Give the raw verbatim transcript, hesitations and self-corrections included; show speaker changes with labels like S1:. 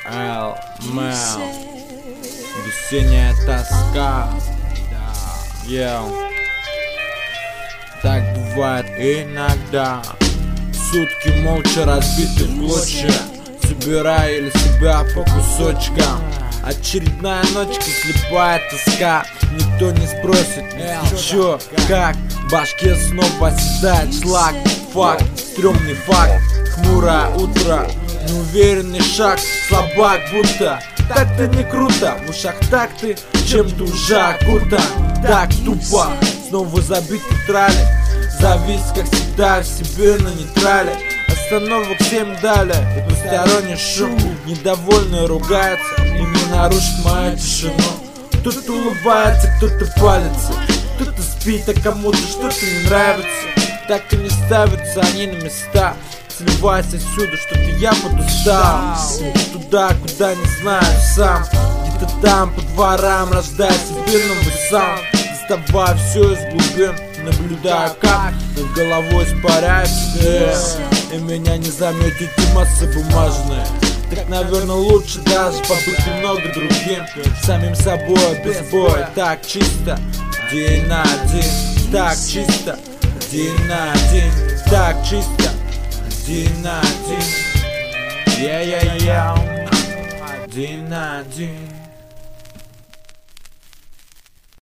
S1: Эл Мэл, весенняя тоска. Йоу. Так бывает иногда. Сутки молча разбиты в клочья, собирая или себя по кусочкам. Очередная ночка, слепая тоска. Никто не спросит, чё, как. В башке снова оседает шлак. Факт, стрёмный факт. Хмурое утро, неуверенный шаг. Слабак будто, так-то не круто. В ушах так ты, чем-то уже окутан. Так тупо, снова забит трали. Завис, как всегда, в себе на нейтрале. Остановок семь дали, и посторонний шум. Недовольные ругаются, и не нарушит мою тишину. Кто-то улыбается, кто-то палится, кто-то спит, а кому-то что-то не нравится. Так и не ставятся они на места. Сливаясь отсюда, что-то я подустал. Туда, куда не знаю сам. Где-то там, по дворам, рождается бирновый саунд. Доставая все из глубин, наблюдаю, как над головой испаряется дым. И меня не заметите массы бумажные. Так, наверное, лучше даже побыть немного другим. Самим собой, без боя, так чисто. Один на один, так чисто. Один на один, так чисто. Один на один, я-я-я. Один на один.